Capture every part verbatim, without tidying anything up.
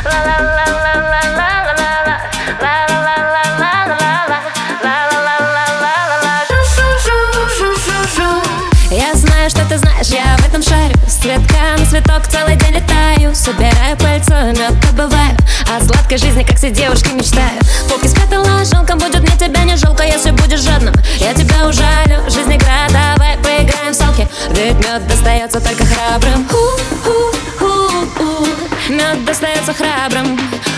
Я знаю, что ты знаешь, я в этом шарю. С цветка на цветок целый день летаю. Собираю пыльцу, мед добываю. О сладкой жизни, как все девушки, мечтаю. Полки спят, и ложонком будет мне тебя не жалко. Если будешь жадным, я тебя ужалю. Жизнь игра, давай поиграем в салки. Ведь мед достается только храбрым. Мед достается храбрым.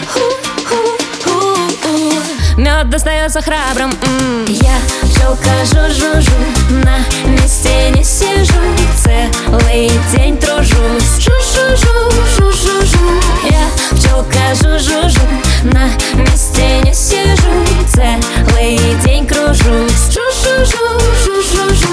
Мед достается храбрым. М-м. Я пчелка жу-жу-жу, на месте не сижу, целый день тружусь. Жу-жу-жу-жу-жу-жу. Я пчелка жу-жу-жу, на месте не сижу, целый день кружусь. Жу-жу-жу-жу-жу-жу.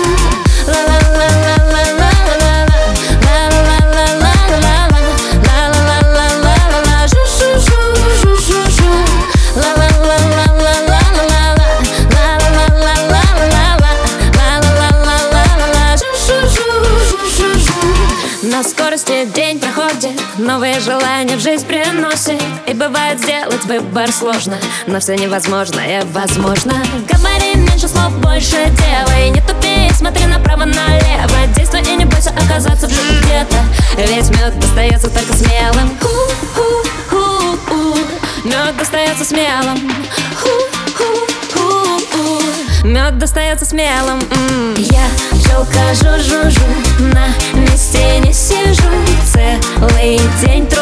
На скорости день проходит, новые желания в жизнь приносит. И бывает сделать выбор сложно, но все невозможное возможно. Говори меньше слов, больше делай. Не тупи, смотри направо-налево. Действуй и не бойся оказаться вдруг где-то. Ведь мед достается только смелым. Мед достается смелым. Мед достается смелым. М-м. Я пчелка жу-жу-жу, на месте не сижу, целый день тружусь.